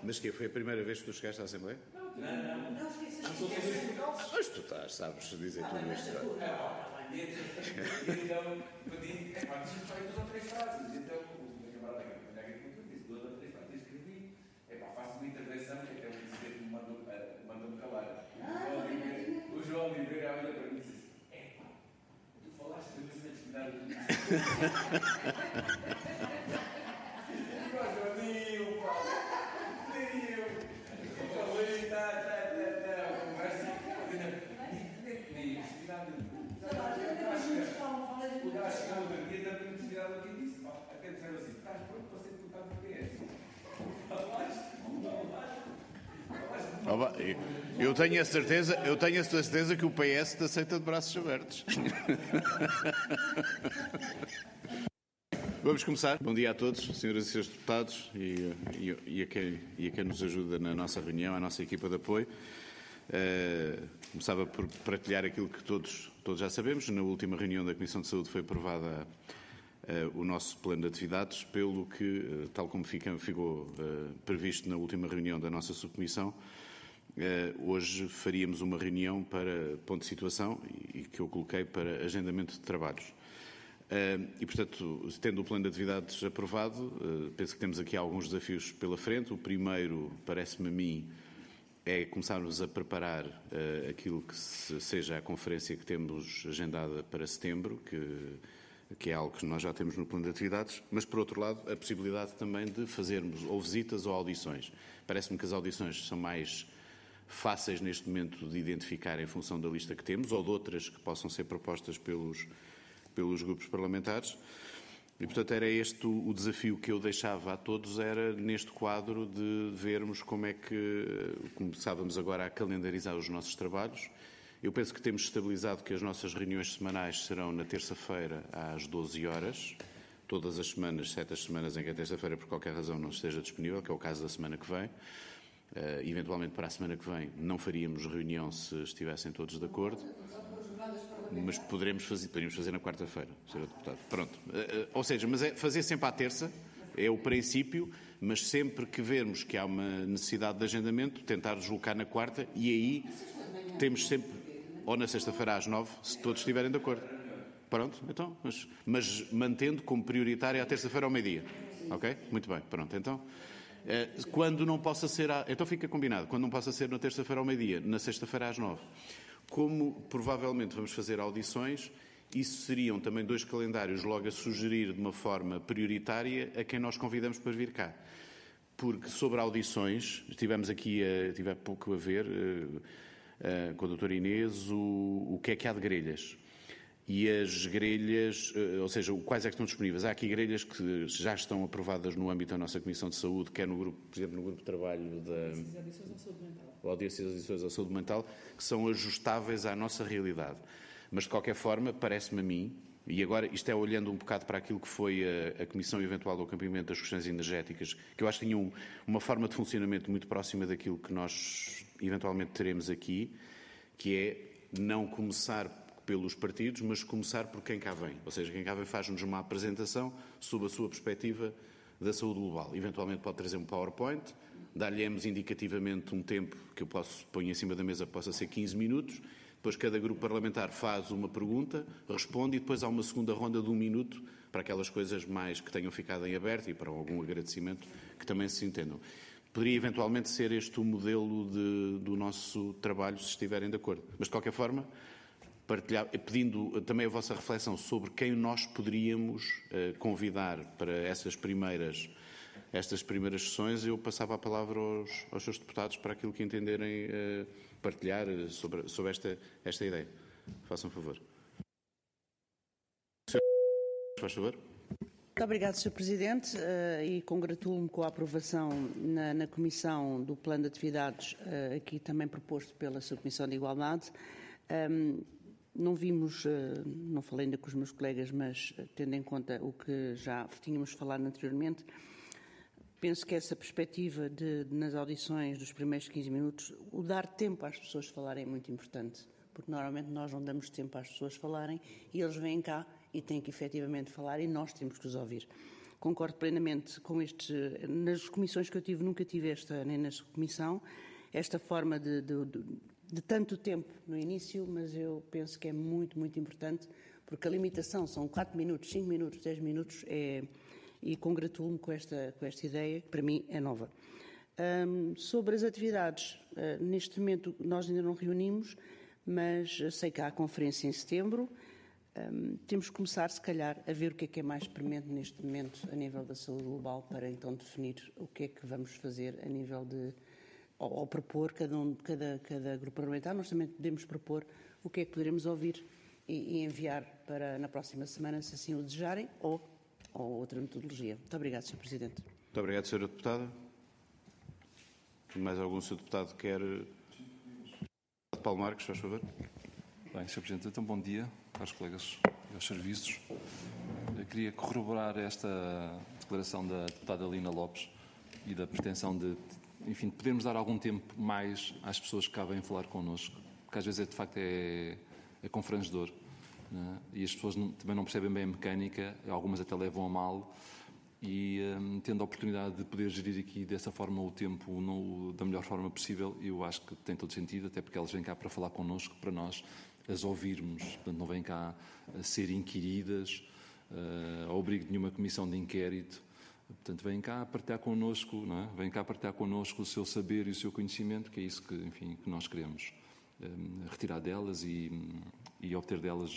Mas que foi a primeira vez que tu chegaste à Assembleia? Não estou sem explicar-se. Mas tu estás, sabes dizer tudo isto. Então, pedi, deixa-me fazer 2 ou 3 frases. Então, o camarada da agricultura disse 2 ou 3 frases. Escrevi, faço uma intervenção que até o dizer que mandou-me calar. O João Oliveira olha para mim e disse: tu falaste de uma necessidade de Eu tenho a certeza que o PS te aceita de braços abertos. Vamos começar. Bom dia a todos, senhoras e senhores deputados e a quem nos ajuda na nossa reunião, a nossa equipa de apoio. Começava por partilhar aquilo que todos já sabemos. Na última reunião da Comissão de Saúde foi aprovada o nosso plano de atividades, pelo que, tal como ficou previsto na última reunião da nossa subcomissão, hoje faríamos uma reunião para ponto de situação e que eu coloquei para agendamento de trabalhos. E, portanto, tendo o plano de atividades aprovado, penso que temos aqui alguns desafios pela frente. O primeiro, parece-me a mim, é começarmos a preparar aquilo que seja a conferência que temos agendada para setembro, que é algo que nós já temos no plano de atividades, mas, por outro lado, a possibilidade também de fazermos ou visitas ou audições. Parece-me que as audições são mais fáceis neste momento de identificar em função da lista que temos ou de outras que possam ser propostas pelos grupos parlamentares. E, portanto, era este o desafio que eu deixava a todos, era neste quadro de vermos como é que começávamos agora a calendarizar os nossos trabalhos. Eu penso que temos estabilizado que as nossas reuniões semanais serão na terça-feira às 12 horas, todas as semanas, 7 as semanas em que a terça-feira por qualquer razão não esteja disponível, que é o caso da semana que vem. Eventualmente para a semana que vem não faríamos reunião se estivessem todos de acordo, mas poderíamos fazer na quarta-feira, Sr. Deputado. Pronto. Ou seja, mas é fazer sempre à terça, é o princípio, mas sempre que vermos que há uma necessidade de agendamento, tentar deslocar na quarta e aí temos sempre, ou na sexta-feira às 9, se todos estiverem de acordo. Pronto, então, mas mantendo como prioritária a terça-feira ao meio-dia. Ok? Muito bem, pronto, então. Quando não possa ser, então fica combinado, quando não possa ser na terça-feira ao meio-dia, na sexta-feira às 9. Como provavelmente vamos fazer audições, isso seriam também 2 calendários logo a sugerir de uma forma prioritária a quem nós convidamos para vir cá. Porque sobre audições, tive há pouco a ver com a doutora Inês o que é que há de grelhas. E as grelhas, ou seja, quais é que estão disponíveis? Há aqui grelhas que já estão aprovadas no âmbito da nossa Comissão de Saúde, quer no grupo, por exemplo, no grupo de trabalho da Audiências à Saúde Mental, que são ajustáveis à nossa realidade. Mas, de qualquer forma, parece-me a mim, e agora isto é olhando um bocado para aquilo que foi a Comissão Eventual do Acampamento das Questões Energéticas, que eu acho que tinham uma forma de funcionamento muito próxima daquilo que nós eventualmente teremos aqui, que é não começar pelos partidos, mas começar por quem cá vem. Ou seja, quem cá vem faz-nos uma apresentação sob a sua perspectiva da saúde global. Eventualmente pode trazer um PowerPoint, dar-lhe-emos indicativamente um tempo que eu ponho em cima da mesa que possa ser 15 minutos, depois cada grupo parlamentar faz uma pergunta, responde e depois há uma segunda ronda de 1 minuto para aquelas coisas mais que tenham ficado em aberto e para algum agradecimento que também se entendam. Poderia eventualmente ser este o modelo do nosso trabalho, se estiverem de acordo. Mas, de qualquer forma, pedindo também a vossa reflexão sobre quem nós poderíamos convidar para estas primeiras sessões, eu passava a palavra aos seus deputados para aquilo que entenderem partilhar sobre esta ideia. Façam favor. Faz favor. Muito obrigado, Sr. Presidente, e congratulo-me com a aprovação na Comissão do Plano de Atividades, aqui também proposto pela Subcomissão de Igualdade. Não falei ainda com os meus colegas, mas tendo em conta o que já tínhamos falado anteriormente, penso que essa perspectiva nas audições dos primeiros 15 minutos, o dar tempo às pessoas falarem é muito importante, porque normalmente nós não damos tempo às pessoas falarem e eles vêm cá e têm que efetivamente falar e nós temos que os ouvir. concordo plenamente com estes. Nas comissões que eu tive, nunca tive nem nesta comissão, esta forma de tanto tempo no início, mas eu penso que é muito, muito importante, porque a limitação são 4 minutos, 5 minutos, 10 minutos, e congratulo-me com esta ideia, que para mim é nova. Sobre as atividades, neste momento nós ainda não reunimos, mas sei que há a conferência em setembro. Temos que começar, se calhar, a ver o que é mais premente neste momento a nível da saúde global, para então definir o que é que vamos fazer a nível de, ou propor, cada grupo parlamentar. Nós também podemos propor o que é que poderemos ouvir e enviar para na próxima semana, se assim o desejarem, ou outra metodologia. Muito obrigado, Sr. Presidente. Muito obrigado, Sra. Deputada. Mais algum Sr. Deputado quer... Paulo Marques, faz favor. Bem, Sr. Presidente, então bom dia aos colegas e aos serviços. Eu queria corroborar esta declaração da deputada Lina Lopes e da pretensão de podermos dar algum tempo mais às pessoas que cá vêm falar connosco, porque às vezes de facto é confrangedor, né? E as pessoas também não percebem bem a mecânica, algumas até levam a mal, e tendo a oportunidade de poder gerir aqui dessa forma o tempo da melhor forma possível, eu acho que tem todo sentido, até porque elas vêm cá para falar connosco, para nós as ouvirmos, portanto não vêm cá a ser inquiridas, ao abrigo de nenhuma comissão de inquérito, portanto vêm cá a partilhar connosco, não é? Vêm cá a partilhar connosco o seu saber e o seu conhecimento, que é isso que nós queremos retirar delas e obter delas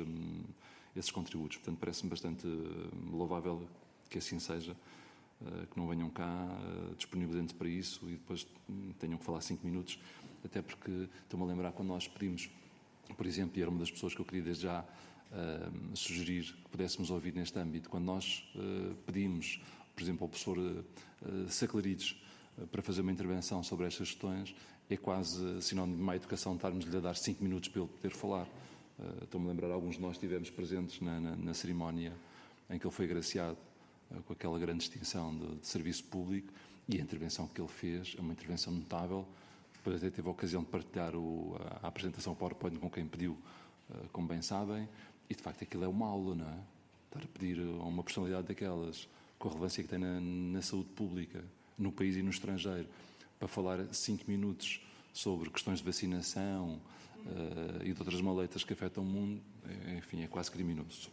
esses contributos. Portanto, parece-me bastante louvável que assim seja, que não venham cá disponibilizando para isso e depois tenham que falar 5 minutos, até porque estou-me a lembrar quando nós pedimos, por exemplo, e era uma das pessoas que eu queria desde já sugerir que pudéssemos ouvir neste âmbito, quando nós pedimos, por exemplo, ao professor Saclarides para fazer uma intervenção sobre estas questões, é quase sinónimo de má educação estarmos-lhe a dar 5 minutos para ele poder falar. Estou-me a lembrar, alguns de nós estivemos presentes na cerimónia em que ele foi agraciado com aquela grande distinção de serviço público, e a intervenção que ele fez é uma intervenção notável. Depois até teve a ocasião de partilhar a apresentação PowerPoint com quem pediu, como bem sabem, e de facto aquilo é uma aula, não é? Estar a pedir a uma personalidade daquelas, com a relevância que tem na saúde pública, no país e no estrangeiro, para falar 5 minutos sobre questões de vacinação e de outras maleitas que afetam o mundo, enfim, é quase criminoso.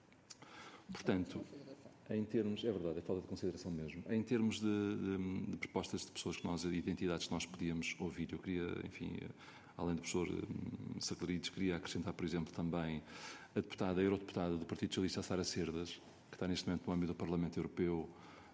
Portanto, em termos, é verdade, é falta de consideração mesmo. Em termos de propostas de pessoas de identidades que nós podíamos ouvir, eu queria, enfim, além do professor Saclarides, queria acrescentar, por exemplo, também a eurodeputada do Partido Socialista, Sara Cerdas, que está neste momento no âmbito do Parlamento Europeu,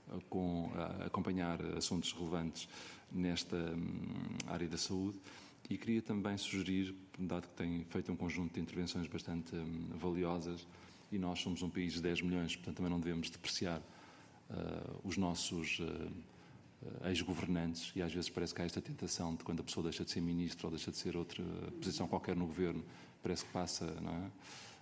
a acompanhar assuntos relevantes nesta área da saúde, e queria também sugerir, dado que tem feito um conjunto de intervenções bastante valiosas, e nós somos um país de 10 milhões, portanto também não devemos depreciar os nossos ex-governantes, e às vezes parece que há esta tentação de, quando a pessoa deixa de ser ministro ou deixa de ser outra posição qualquer no governo, parece que passa, não é?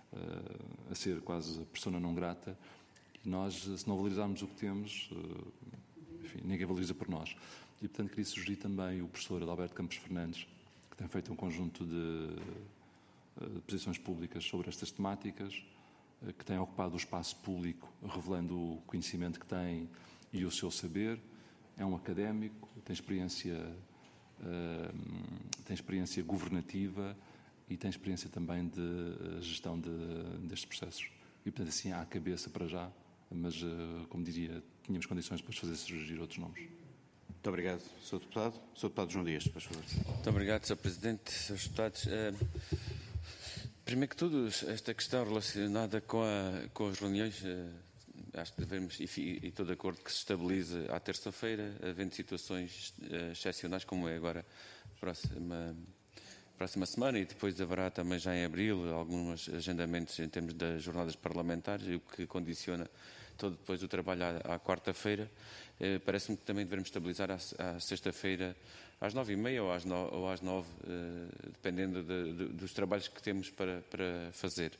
A ser quase persona não grata, e nós, se não valorizarmos o que temos, enfim, ninguém valoriza por nós. E portanto queria sugerir também o professor Adalberto Campos Fernandes, que tem feito um conjunto de posições públicas sobre estas temáticas, que tem ocupado o espaço público, revelando o conhecimento que tem e o seu saber. É um académico, tem experiência governativa e tem experiência também de gestão destes processos. E, portanto, assim, há a cabeça para já, mas, como diria, tínhamos condições para fazer surgir outros nomes. Muito obrigado, Sr. Deputado. Sr. Deputado João Dias, por favor. Muito obrigado, Sr. Presidente, Srs. Deputados. Primeiro que tudo, esta questão relacionada com as reuniões, acho que devemos, e estou de acordo que se estabilize à terça-feira, havendo situações excepcionais, como é agora próxima semana, e depois haverá também já em abril alguns agendamentos em termos das jornadas parlamentares, o que condiciona todo depois o trabalho à quarta-feira. Parece-me que também devemos estabilizar à sexta-feira às 9h30 ou às 9, dependendo dos trabalhos que temos para fazer.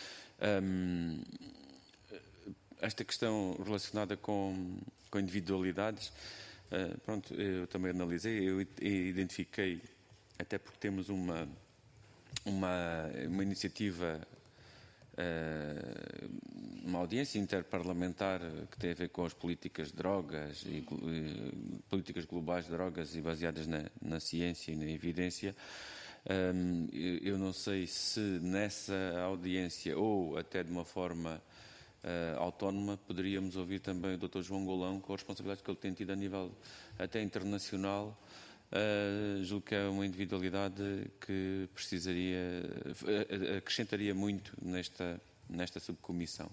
Esta questão relacionada com individualidades, pronto, eu também analisei, eu identifiquei, até porque temos uma iniciativa uma audiência interparlamentar que tem a ver com as políticas de drogas e políticas globais de drogas e baseadas na ciência e na evidência. Eu não sei se nessa audiência ou até de uma forma autónoma poderíamos ouvir também o Dr. João Golão, com a responsabilidade que ele tem tido a nível até internacional. Julgo que é uma individualidade que acrescentaria muito nesta subcomissão.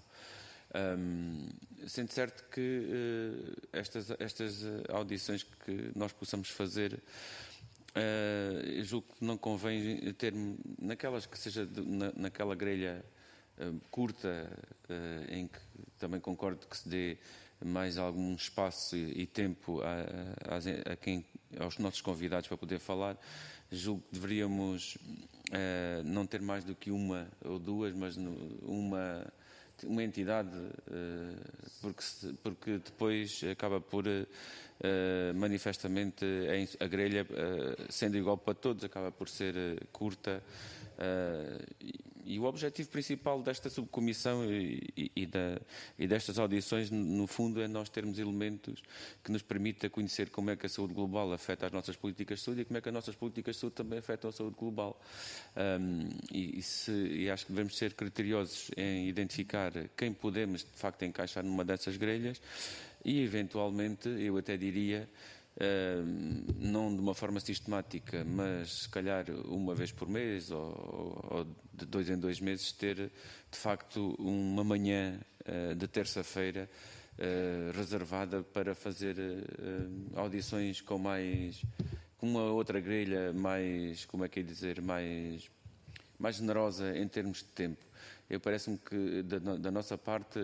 Sendo certo que estas audições que nós possamos fazer, julgo que não convém ter naquelas que seja naquela grelha curta, em que também concordo que se dê mais algum espaço e tempo aos nossos convidados para poder falar. Julgo que deveríamos não ter mais do que uma ou duas, mas uma entidade, porque depois acaba por manifestamente a grelha, sendo igual para todos, acaba por ser curta. E o objetivo principal desta subcomissão e destas audições, no fundo, é nós termos elementos que nos permitam conhecer como é que a saúde global afeta as nossas políticas de saúde e como é que as nossas políticas de saúde também afetam a saúde global. E acho que devemos ser criteriosos em identificar quem podemos, de facto, encaixar numa dessas grelhas e, eventualmente, eu até diria, não de uma forma sistemática, mas se calhar uma vez por mês ou de 2 em 2 meses, ter de facto uma manhã de terça-feira reservada para fazer audições com uma outra grelha mais, como é que é dizer, mais generosa em termos de tempo. Eu parece-me que da nossa parte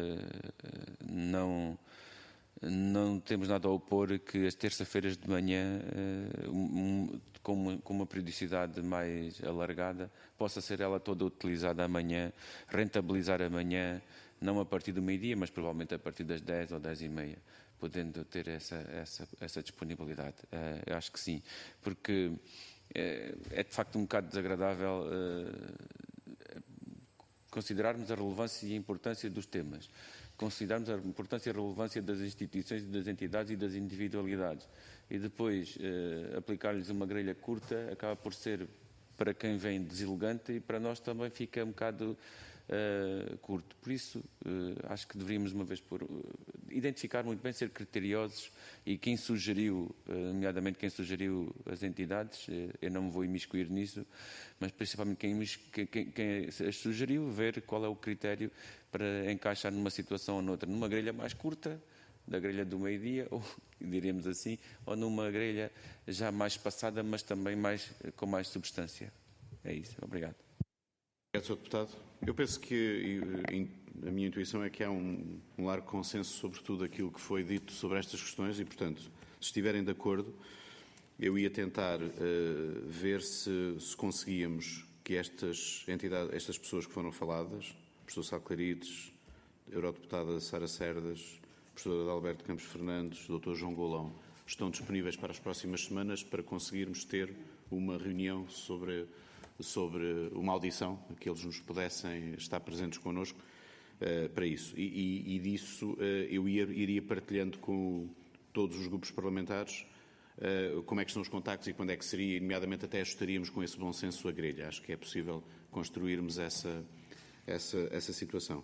não temos nada a opor que as terça-feiras de manhã, com uma periodicidade mais alargada, possa ser ela toda utilizada amanhã, rentabilizar amanhã, não a partir do meio-dia, mas provavelmente a partir das 10 ou 10:30, podendo ter essa disponibilidade. Eu acho que sim, porque é de facto um bocado desagradável considerarmos a relevância e a importância dos temas, considerarmos a importância e a relevância das instituições, das entidades e das individualidades, e depois aplicar-lhes uma grelha curta, acaba por ser, para quem vem, deselegante, e para nós também fica um bocado curto. Por isso, acho que deveríamos, uma vez por identificar muito bem, ser criteriosos, e quem sugeriu, nomeadamente quem sugeriu as entidades, eu não me vou imiscuir nisso, mas principalmente quem as sugeriu, ver qual é o critério para encaixar numa situação ou noutra, numa grelha mais curta, da grelha do meio-dia, ou diríamos assim, ou numa grelha já mais passada, mas também com mais substância. É isso. Obrigado. Obrigado, Sr. Deputado. Eu penso que a minha intuição é que há um largo consenso sobre tudo aquilo que foi dito sobre estas questões e, portanto, se estiverem de acordo, eu ia tentar ver se conseguíamos que estas entidades, estas pessoas que foram faladas, o professor Sá Clarides, a eurodeputada Sara Cerdas, o professor Adalberto Campos Fernandes, o Dr. João Golão, estão disponíveis para as próximas semanas para conseguirmos ter uma reunião sobre uma audição, que eles nos pudessem estar presentes connosco para isso. E disso eu iria partilhando com todos os grupos parlamentares como é que estão os contactos e quando é que seria, e nomeadamente até ajustaríamos com esse bom senso a grelha. Acho que é possível construirmos essa situação.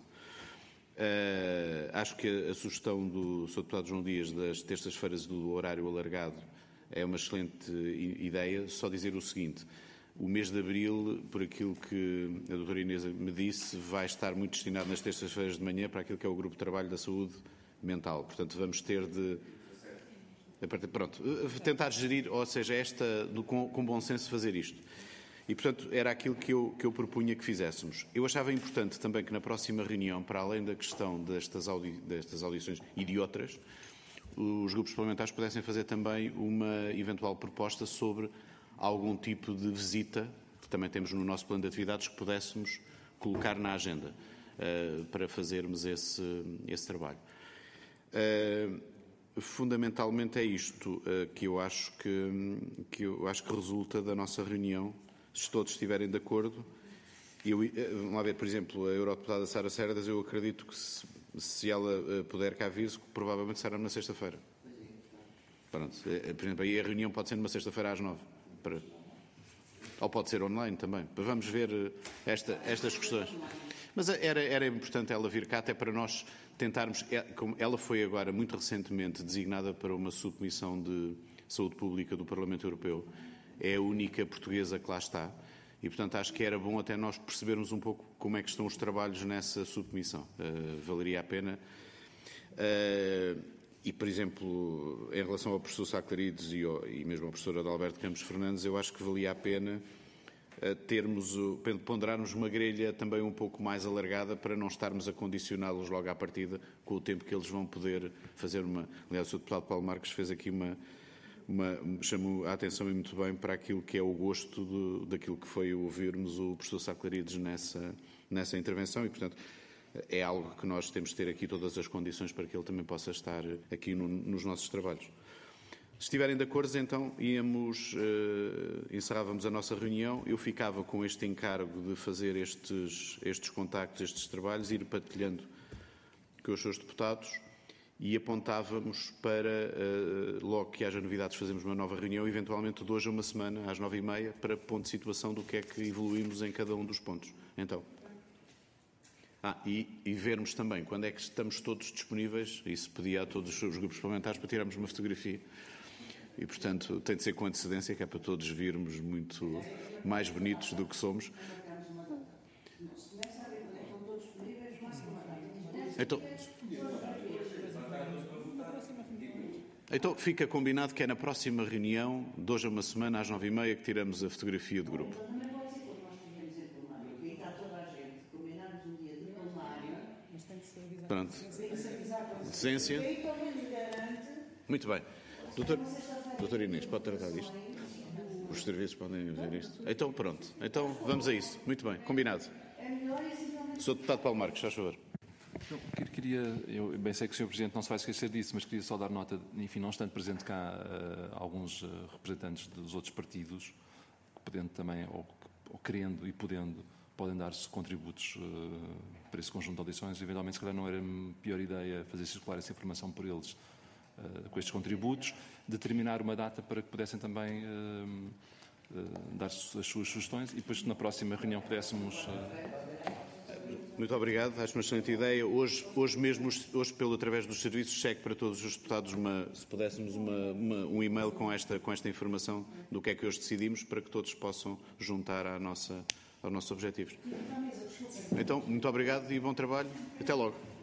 Acho que a sugestão do Sr. Deputado João Dias das terças-feiras do horário alargado é uma excelente ideia. Só dizer o seguinte: o mês de abril, por aquilo que a doutora Inês me disse, vai estar muito destinado nas terças-feiras de manhã para aquilo que é o Grupo de Trabalho da Saúde Mental. Portanto, vamos ter de tentar gerir, ou seja, com bom senso fazer isto. E, portanto, era aquilo que eu propunha que fizéssemos. Eu achava importante também que na próxima reunião, para além da questão destas audições e de outras, os grupos parlamentares pudessem fazer também uma eventual proposta sobre algum tipo de visita, que também temos no nosso plano de atividades, que pudéssemos colocar na agenda para fazermos esse trabalho. Fundamentalmente é isto que eu acho que resulta da nossa reunião, se todos estiverem de acordo, Vamos lá ver, por exemplo, a eurodeputada Sara Cerdas, eu acredito que se ela puder cá vir, provavelmente será na sexta-feira. Pronto. Por exemplo, aí a reunião pode ser numa sexta-feira às 9. Ou pode ser online também. Vamos ver estas questões. Mas era importante ela vir cá, até para nós tentarmos... Como ela foi agora, muito recentemente, designada para uma subcomissão de saúde pública do Parlamento Europeu. É a única portuguesa que lá está. E, portanto, acho que era bom até nós percebermos um pouco como é que estão os trabalhos nessa subcomissão. Valeria a pena. E, por exemplo, em relação ao professor Saclarides e mesmo ao professor Adalberto Campos Fernandes, eu acho que valia a pena ponderarmos uma grelha também um pouco mais alargada para não estarmos a condicioná-los logo à partida com o tempo que eles vão poder fazer uma... Aliás, o Sr. Deputado Paulo Marques fez aqui chamou a atenção e muito bem para aquilo que é o gosto daquilo que foi ouvirmos o professor Saclarides nessa intervenção e, portanto, é algo que nós temos de ter aqui todas as condições para que ele também possa estar aqui nos nossos trabalhos. Se estiverem de acordo, então, encerrávamos a nossa reunião. Eu ficava com este encargo de fazer estes contactos, estes trabalhos, ir partilhando com os seus deputados e apontávamos para, logo que haja novidades, fazermos uma nova reunião, eventualmente de hoje a uma semana, às 9h30, para ponto de situação do que é que evoluímos em cada um dos pontos. Então... E vermos também quando é que estamos todos disponíveis, isso pedia a todos os grupos parlamentares para tirarmos uma fotografia. E, portanto, tem de ser com antecedência, que é para todos virmos muito mais bonitos do que somos. Então fica combinado que é na próxima reunião, de hoje a uma semana, às 9h30, que tiramos a fotografia do grupo. Pronto. Decência. Muito bem. Doutor Inês, pode tratar disto? Os serviços podem ver isto? Então, pronto. Então, vamos a isso. Muito bem. Combinado. Sr. Deputado Paulo Marques, faz favor. Eu bem sei que o Sr. Presidente não se vai esquecer disso, mas queria só dar nota, enfim, não estando presente cá alguns representantes dos outros partidos, podendo também, ou querendo e podendo, podem dar-se contributos para esse conjunto de audições. Eventualmente, se calhar não era a pior ideia fazer circular essa informação por eles com estes contributos, determinar uma data para que pudessem também dar as suas sugestões e depois na próxima reunião pudéssemos... Muito obrigado, acho uma excelente ideia. Hoje através dos serviços, segue para todos os deputados se pudéssemos um e-mail com esta informação do que é que hoje decidimos, para que todos possam juntar aos nossos objetivos. Então, muito obrigado e bom trabalho. Até logo.